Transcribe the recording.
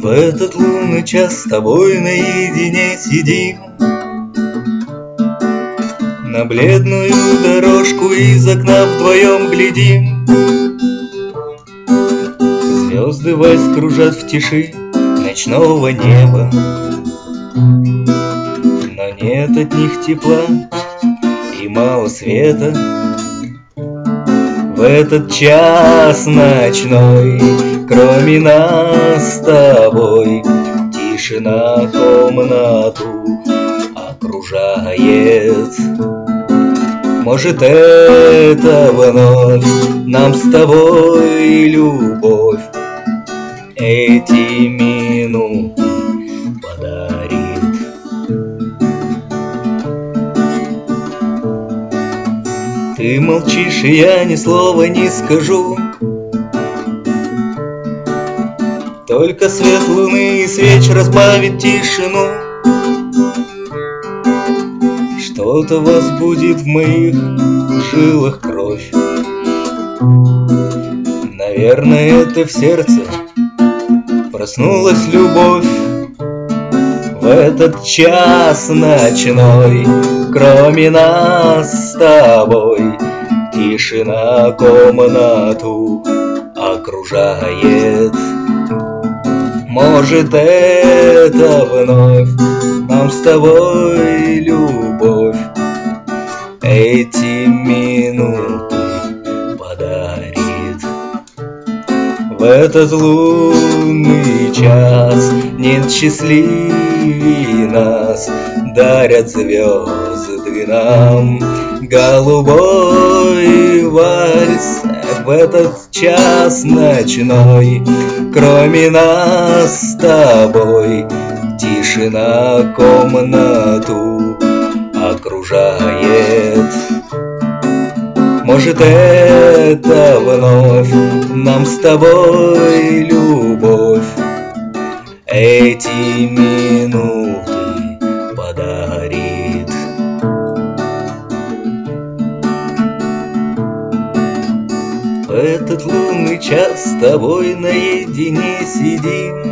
этот лунный час с тобой наедине сидим, на бледную дорожку из окна вдвоем глядим. Звезды вальс кружат в тиши ночного неба, но нет от них тепла и мало света. В этот час ночной, кроме нас с тобой, тишина комнату окружает. Может, это вновь нам с тобой любовь эти минуты подарит. Ты молчишь, и я ни слова не скажу, только свет луны и свеч разбавит тишину. Что-то возбудит в моих жилах кровь, наверное, это в сердце проснулась любовь. В этот час ночной, кроме нас с тобой, тишина комнату окружает. Может, это вновь нам с тобой любовь эти минуты подарит. В этот лунный час нет счастливей нас, дарят звезды нам голубой вальс. В этот час ночной, кроме нас с тобой, тишина комнату окружает. Может, это вновь нам с тобой любовь эти минуты подарит. В этот лунный час с тобой наедине сидим,